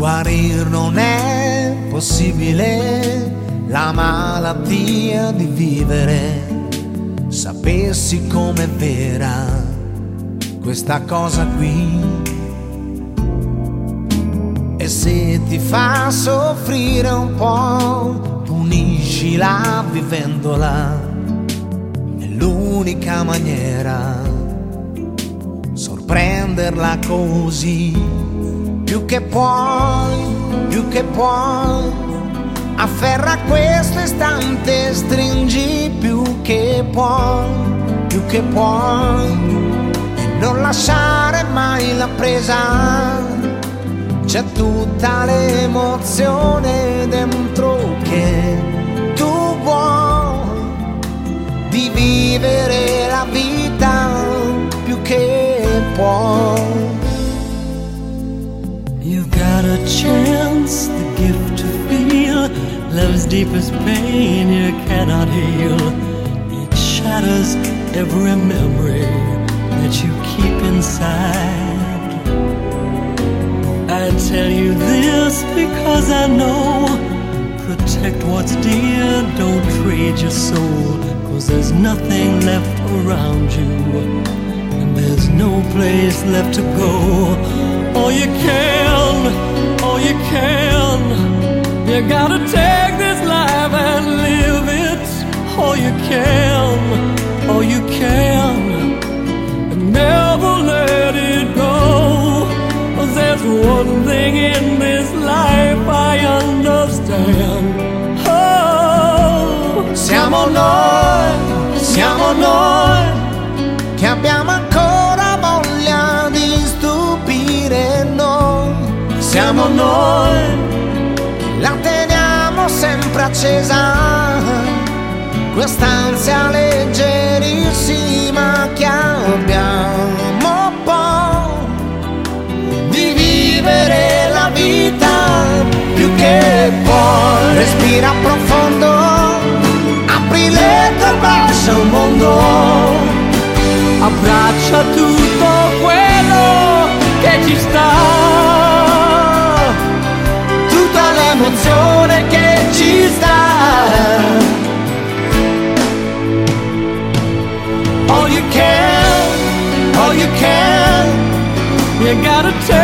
Guarir non è possibile, la malattia di vivere. Sapessi com'è vera questa cosa qui. E se ti fa soffrire un po', puniscila vivendola. È l'unica maniera, sorprenderla così. Più che puoi, afferra questo istante, stringi più che puoi, e non lasciare mai la presa. C'è tutta l'emozione dentro che tu vuoi, di vivere la vita più che puoi. You've got a chance, the gift to feel love's deepest pain you cannot heal. It shatters every memory that you keep inside. I tell you this because I know, protect what's dear, don't trade your soul, 'cause there's nothing left around you, and there's no place left to go. All you can, you gotta take this life and live it. All you can, and never let it go. 'Cause there's one thing in this life I understand. Oh, siamo noi che abbiamo ancora voglia di stupire noi. Siamo noi, la teniamo sempre accesa, quest'ansia leggerissima che abbiamo poi, di vivere la vita più che puoi. Respira profondo, apri le tue braccia al mondo, abbraccia tutto quello che ci sta, l'emozione che ci sta. All you can, you gotta take